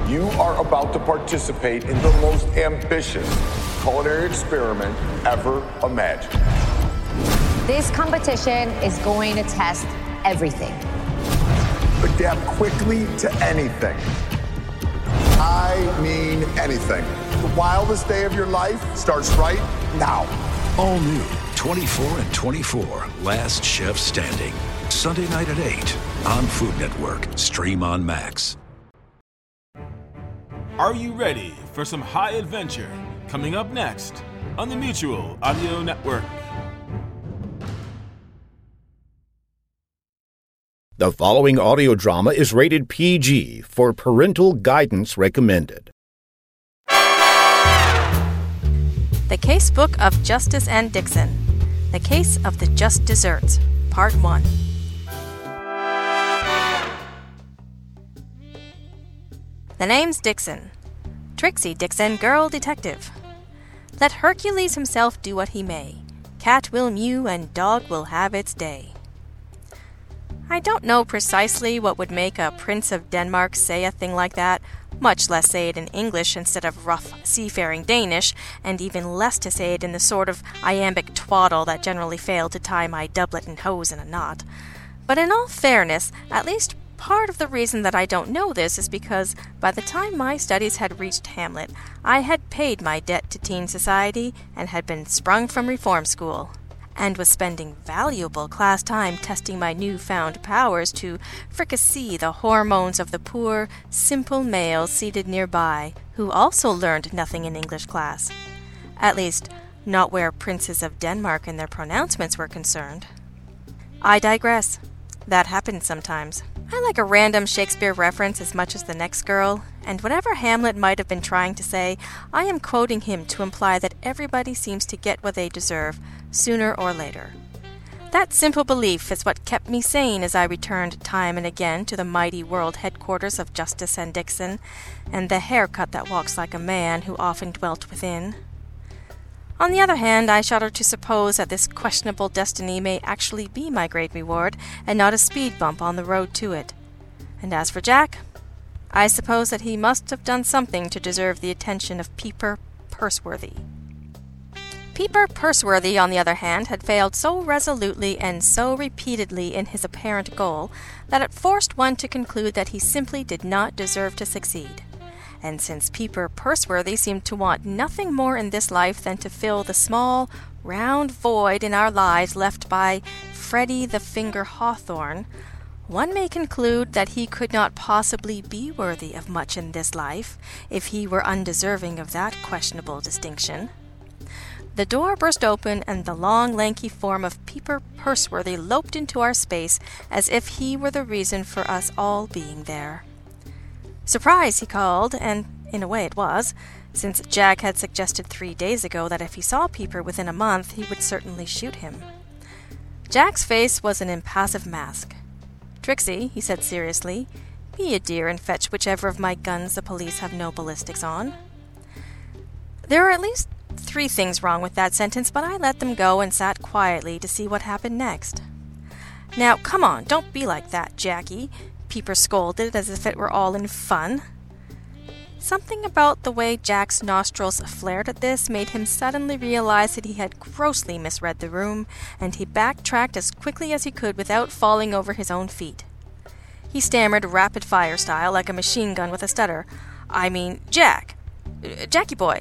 You are about to participate in the most ambitious culinary experiment ever imagined. This competition is going to test everything. Adapt quickly to anything. I mean anything. The wildest day of your life starts right now. All new 24 and 24, Last Chef Standing. Sunday night at 8 on Food Network. Stream on Max. Are you ready for some high adventure? Coming up next on the Mutual Audio Network. The following audio drama is rated PG for parental guidance recommended. The Casebook of Justice and Dixon. The Case of the Just Desserts, Part 1. The name's Dixon. Trixie Dixon, girl detective. Let Hercules himself do what he may. Cat will mew and dog will have its day. I don't know precisely what would make a Prince of Denmark say a thing like that, much less say it in English instead of rough seafaring Danish, and even less to say it in the sort of iambic twaddle that generally failed to tie my doublet and hose in a knot. But in all fairness, at least part of the reason that I don't know this is because by the time my studies had reached Hamlet, I had paid my debt to teen society and had been sprung from reform school, and was spending valuable class time testing my newfound powers to fricassee the hormones of the poor, simple males seated nearby, who also learned nothing in English class. At least, not where princes of Denmark and their pronouncements were concerned. I digress. That happens sometimes. I like a random Shakespeare reference as much as the next girl, and whatever Hamlet might have been trying to say, I am quoting him to imply that everybody seems to get what they deserve, sooner or later. That simple belief is what kept me sane as I returned time and again to the mighty world headquarters of Justice and Dixon, and the haircut that walks like a man who often dwelt within. On the other hand, I shudder to suppose that this questionable destiny may actually be my great reward, and not a speed bump on the road to it. And as for Jack, I suppose that he must have done something to deserve the attention of Peeper Purseworthy. Peeper Purseworthy, on the other hand, had failed so resolutely and so repeatedly in his apparent goal that it forced one to conclude that he simply did not deserve to succeed. And since Peeper Purseworthy seemed to want nothing more in this life than to fill the small, round void in our lives left by Freddie the Finger Hawthorne, one may conclude that he could not possibly be worthy of much in this life if he were undeserving of that questionable distinction. The door burst open, and the long, lanky form of Peeper Purseworthy loped into our space as if he were the reason for us all being there. "Surprise!" he called, and in a way it was, since Jack had suggested 3 days ago that if he saw Peeper within a month, he would certainly shoot him. Jack's face was an impassive mask. "Trixie," he said seriously, "be a dear and fetch whichever of my guns the police have no ballistics on." There are at least 3 things wrong with that sentence, but I let them go and sat quietly to see what happened next. "Now, come on, don't be like that, Jackie," Peeper scolded as if it were all in fun. Something about the way Jack's nostrils flared at this made him suddenly realize that he had grossly misread the room, and he backtracked as quickly as he could without falling over his own feet. He stammered rapid-fire style, like a machine gun with a stutter. "I mean, Jack. Jackie boy.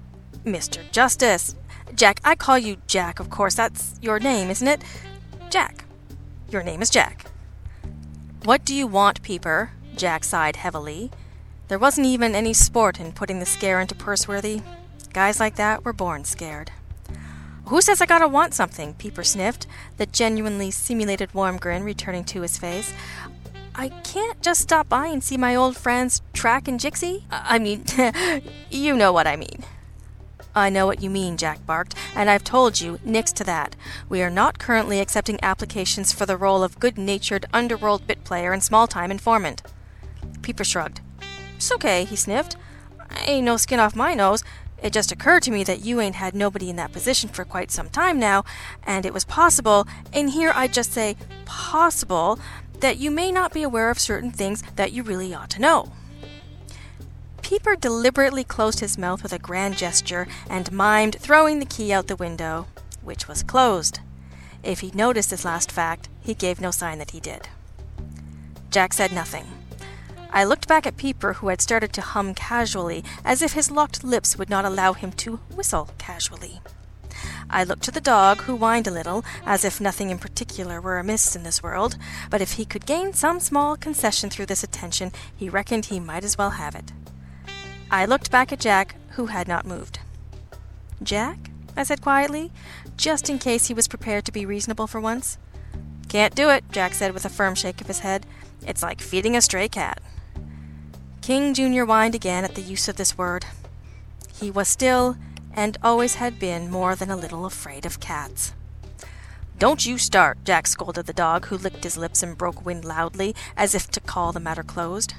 Mr. Justice. Jack, I call you Jack, of course. That's your name, isn't it? Jack. Your name is Jack." "What do you want, Peeper?" Jack sighed heavily. There wasn't even any sport in putting the scare into Purseworthy. Guys like that were born scared. "Who says I gotta want something?" Peeper sniffed, the genuinely simulated warm grin returning to his face. "I can't just stop by and see my old friends Track and Jixie? I mean, you know what I mean." "I know what you mean," Jack barked, "and I've told you, nix to that. We are not currently accepting applications for the role of good-natured underworld bit player and small-time informant." Peeper shrugged. "It's okay," he sniffed. "Ain't no skin off my nose. It just occurred to me that you ain't had nobody in that position for quite some time now, and it was possible, and here I just say possible, that you may not be aware of certain things that you really ought to know." Peeper deliberately closed his mouth with a grand gesture and mimed throwing the key out the window, which was closed. If he'd noticed this last fact, he gave no sign that he did. Jack said nothing. I looked back at Peeper, who had started to hum casually, as if his locked lips would not allow him to whistle casually. I looked to the dog, who whined a little, as if nothing in particular were amiss in this world, but if he could gain some small concession through this attention, he reckoned he might as well have it. I looked back at Jack, who had not moved. "Jack?" I said quietly, just in case he was prepared to be reasonable for once. "Can't do it," Jack said with a firm shake of his head. "It's like feeding a stray cat." King Jr. whined again at the use of this word. He was still, and always had been, more than a little afraid of cats. "Don't you start," Jack scolded the dog, who licked his lips and broke wind loudly, as if to call the matter closed.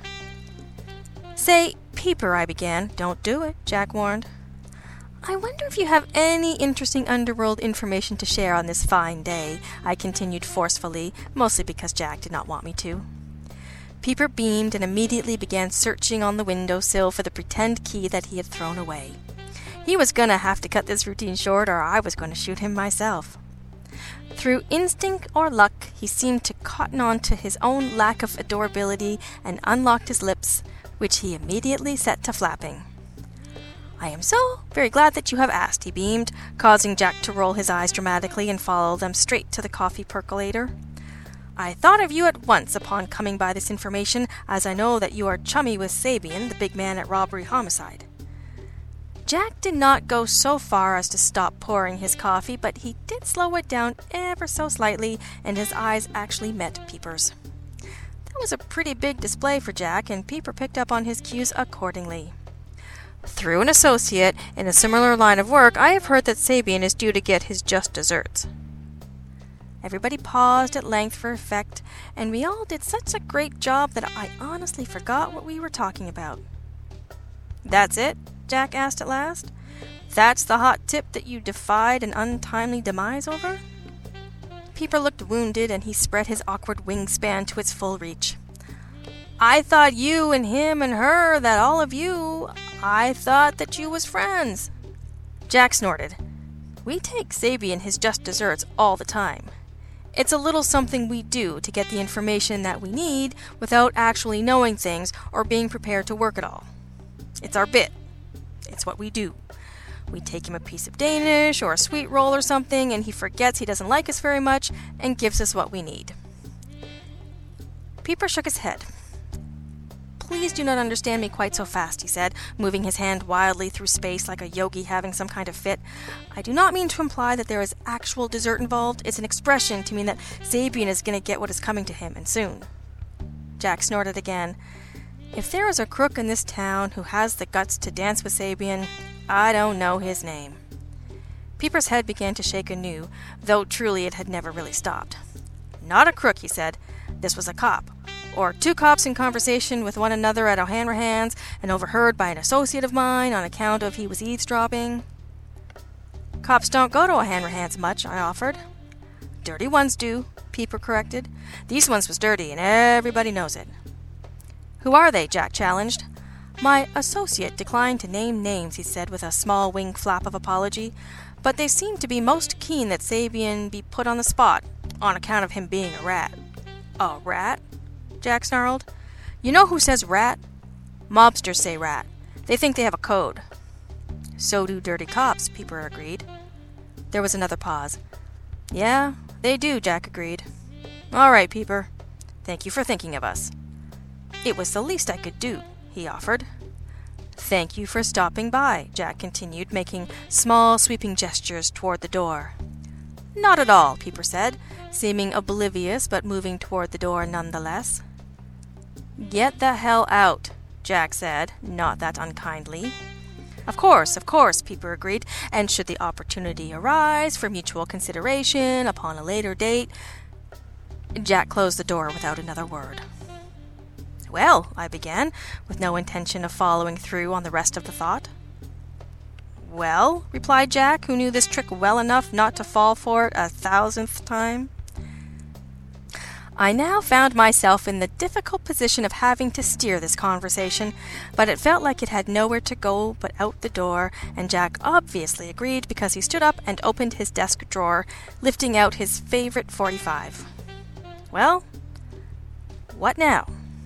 "Say, Peeper," I began. "Don't do it," Jack warned. "I wonder if you have any interesting underworld information to share on this fine day," I continued forcefully, mostly because Jack did not want me to. Peeper beamed and immediately began searching on the window sill for the pretend key that he had thrown away. He was going to have to cut this routine short, or I was going to shoot him myself. Through instinct or luck, he seemed to cotton on to his own lack of adorability and unlocked his lips, which he immediately set to flapping. "I am so very glad that you have asked," he beamed, causing Jack to roll his eyes dramatically and follow them straight to the coffee percolator. "I thought of you at once upon coming by this information, as I know that you are chummy with Sabian, the big man at Robbery Homicide." Jack did not go so far as to stop pouring his coffee, but he did slow it down ever so slightly, and his eyes actually met Peeper's. That was a pretty big display for Jack, and Peeper picked up on his cues accordingly. "Through an associate in a similar line of work, I have heard that Sabian is due to get his just desserts." Everybody paused at length for effect, and we all did such a great job that I honestly forgot what we were talking about. "That's it?" Jack asked at last. "That's the hot tip that you defied an untimely demise over?" Peeper looked wounded, and he spread his awkward wingspan to its full reach. "I thought you and him and her, that all of you, I thought that you was friends." Jack snorted. "We take Sabian his just desserts all the time. It's a little something we do to get the information that we need without actually knowing things or being prepared to work at all. It's our bit. It's what we do. We take him a piece of Danish or a sweet roll or something, and he forgets he doesn't like us very much and gives us what we need." Peeper shook his head. "Please do not understand me quite so fast," he said, moving his hand wildly through space like a yogi having some kind of fit. "I do not mean to imply that there is actual dessert involved. It's an expression to mean that Sabian is going to get what is coming to him, and soon." Jack snorted again. "If there is a crook in this town who has the guts to dance with Sabian, I don't know his name." Peeper's head began to shake anew, though truly it had never really stopped. "Not a crook," he said. "This was a cop. Or two cops in conversation with one another at O'Hanrahan's and overheard by an associate of mine on account of he was eavesdropping." "Cops don't go to O'Hanrahan's much," I offered. "Dirty ones do," Peeper corrected. "These ones was dirty, and everybody knows it." "Who are they?" Jack challenged. "My associate declined to name names," he said with a small wing flap of apology, "but they seem to be most keen that Sabian be put on the spot, on account of him being a rat." "A rat?" Jack snarled. "You know who says rat? Mobsters say rat. They think they have a code." "So do dirty cops," Peeper agreed. There was another pause. "Yeah, they do," Jack agreed. "All right, Peeper. Thank you for thinking of us." "It was the least I could do," he offered. "Thank you for stopping by," Jack continued, making small, sweeping gestures toward the door. "Not at all," Peeper said, seeming oblivious but moving toward the door nonetheless. "Get the hell out," Jack said, not that unkindly. Of course, Peeper agreed, and should the opportunity arise for mutual consideration upon a later date. Jack closed the door without another word. "Well," I began, with no intention of following through on the rest of the thought. "Well," replied Jack, who knew this trick well enough not to fall for it 1,000th time. I now found myself in the difficult position of having to steer this conversation, but it felt like it had nowhere to go but out the door, and Jack obviously agreed because he stood up and opened his desk drawer, lifting out his favorite .45. Well, what now?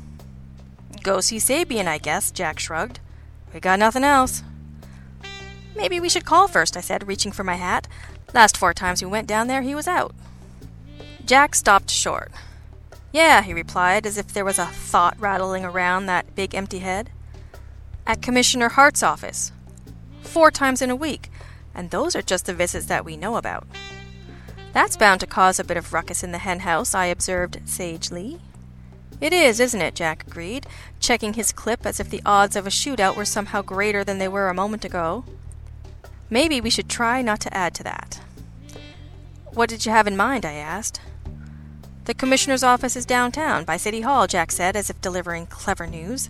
Go see Sabian, I guess, Jack shrugged. We got nothing else. Maybe we should call first, I said, reaching for my hat. Last 4 times we went down there, he was out. Jack stopped short. Yeah, he replied, as if there was a thought rattling around that big empty head. At Commissioner Hart's office. 4 times in a week, and those are just the visits that we know about. That's bound to cause a bit of ruckus in the hen house, I observed sagely. It is, isn't it? Jack agreed, checking his clip as if the odds of a shootout were somehow greater than they were a moment ago. Maybe we should try not to add to that. What did you have in mind? I asked. The commissioner's office is downtown, by City Hall, Jack said, as if delivering clever news.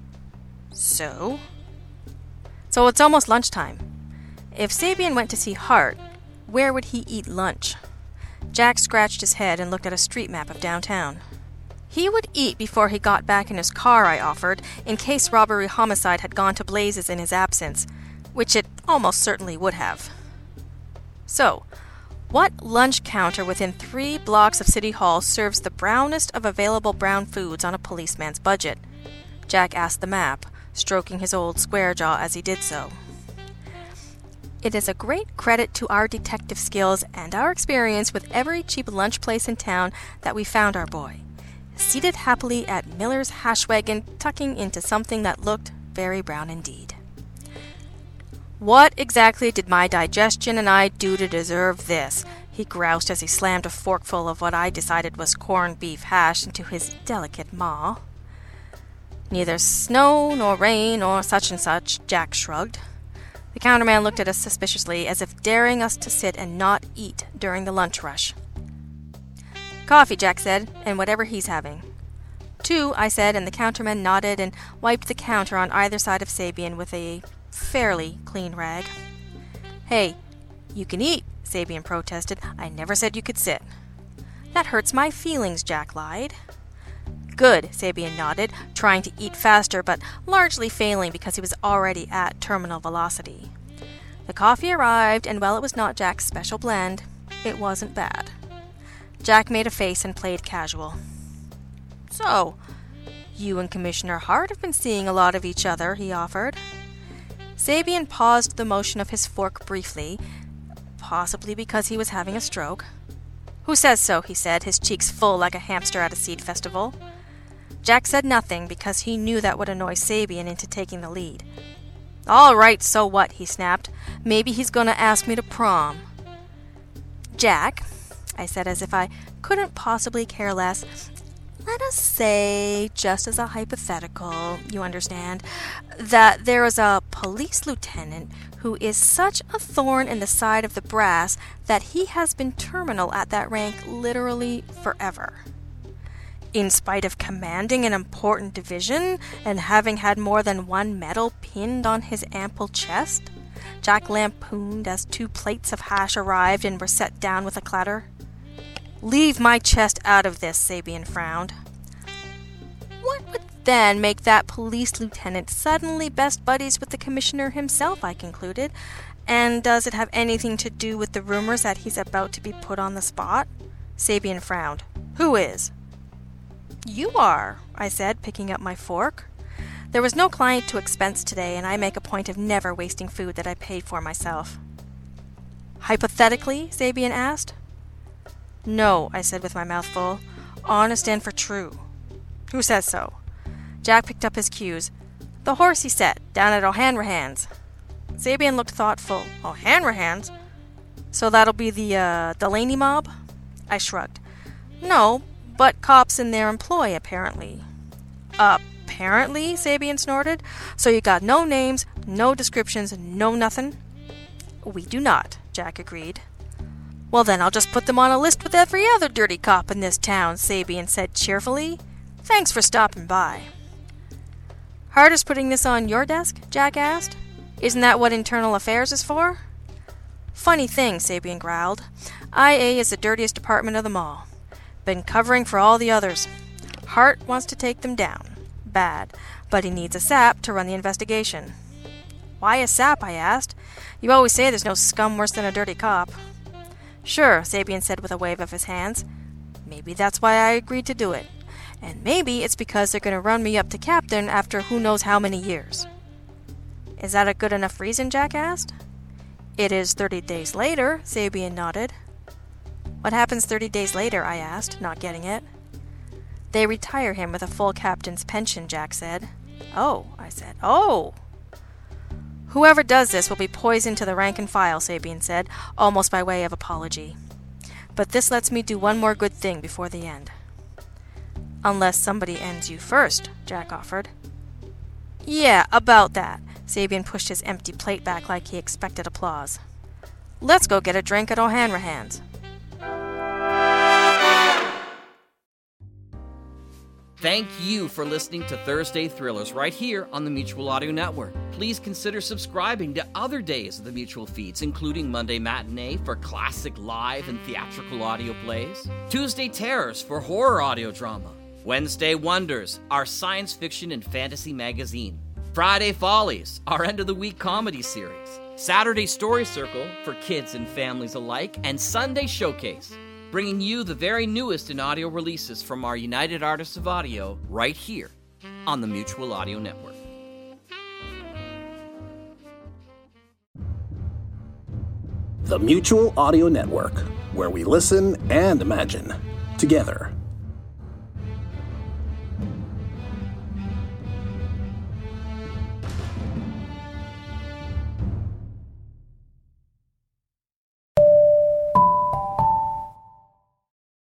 So it's almost lunchtime. If Sabian went to see Hart, where would he eat lunch? Jack scratched his head and looked at a street map of downtown. He would eat before he got back in his car, I offered, in case robbery homicide had gone to blazes in his absence, which it almost certainly would have. So, what lunch counter within 3 blocks of City Hall serves the brownest of available brown foods on a policeman's budget? Jack asked the map, stroking his old square jaw as he did so. It is a great credit to our detective skills and our experience with every cheap lunch place in town that we found our boy, seated happily at Miller's hash wagon, tucking into something that looked very brown indeed. What exactly did my digestion and I do to deserve this? He groused as he slammed a forkful of what I decided was corned beef hash into his delicate maw. Neither snow nor rain or such and such, Jack shrugged. The counterman looked at us suspiciously, as if daring us to sit and not eat during the lunch rush. Coffee, Jack said, and whatever he's having. 2, I said, and the counterman nodded and wiped the counter on either side of Sabian with a fairly clean rag. Hey, you can eat, Sabian protested. I never said you could sit. That hurts my feelings, Jack lied. Good, Sabian nodded, trying to eat faster, but largely failing because he was already at terminal velocity. The coffee arrived, and while it was not Jack's special blend, it wasn't bad. Jack made a face and played casual. So, you and Commissioner Hart have been seeing a lot of each other, he offered. Sabian paused the motion of his fork briefly, possibly because he was having a stroke. Who says so? He said, his cheeks full like a hamster at a seed festival. Jack said nothing because he knew that would annoy Sabian into taking the lead. All right, so what? He snapped. Maybe he's going to ask me to prom. Jack, I said as if I couldn't possibly care less, let us say, just as a hypothetical, you understand, that there is a police lieutenant who is such a thorn in the side of the brass that he has been terminal at that rank literally forever. In spite of commanding an important division and having had more than 1 medal pinned on his ample chest, Jack lampooned as 2 plates of hash arrived and were set down with a clatter. Leave my chest out of this, Sabian frowned. What would then make that police lieutenant suddenly best buddies with the commissioner himself, I concluded. And does it have anything to do with the rumors that he's about to be put on the spot? Sabian frowned. Who is? You are, I said, picking up my fork. There was no client to expense today, and I make a point of never wasting food that I paid for myself. Hypothetically? Sabian asked. No, I said with my mouth full. Honest and for true. Who says so? Jack picked up his cues. The Horsey set, down at O'Hanrahan's. Sabian looked thoughtful. O'Hanrahan's? So that'll be the Delaney mob? I shrugged. No, but cops in their employ, apparently. Apparently? Sabian snorted. So you got no names, no descriptions, no nothing? We do not, Jack agreed. Well, then I'll just put them on a list with every other dirty cop in this town, Sabian said cheerfully. Thanks for stopping by. Hart is putting this on your desk? Jack asked. Isn't that what Internal Affairs is for? Funny thing, Sabian growled. IA is the dirtiest department of them all. Been covering for all the others. Hart wants to take them down. Bad. But he needs a sap to run the investigation. Why a sap, I asked. You always say there's no scum worse than a dirty cop. Sure, Sabian said with a wave of his hands. Maybe that's why I agreed to do it. And maybe it's because they're going to run me up to captain after who knows how many years. Is that a good enough reason, Jack asked. It is 30 days later, Sabian nodded. What happens 30 days later, I asked, not getting it. They retire him with a full captain's pension, Jack said. Oh, I said. Oh! Whoever does this will be poisoned to the rank and file, Sabian said, almost by way of apology. But this lets me do one more good thing before the end. Unless somebody ends you first, Jack offered. Yeah, about that. Sabian pushed his empty plate back like he expected applause. Let's go get a drink at O'Hanrahan's. Thank you for listening to Thursday Thrillers right here on the Mutual Audio Network. Please consider subscribing to other days of the Mutual feeds, including Monday Matinee for classic live and theatrical audio plays, Tuesday Terrors for horror audio drama, Wednesday Wonders, our science fiction and fantasy magazine, Friday Follies, our end-of-the-week comedy series, Saturday Story Circle for kids and families alike, and Sunday Showcase, bringing you the very newest in audio releases from our United Artists of Audio right here on the Mutual Audio Network. The Mutual Audio Network, where we listen and imagine together.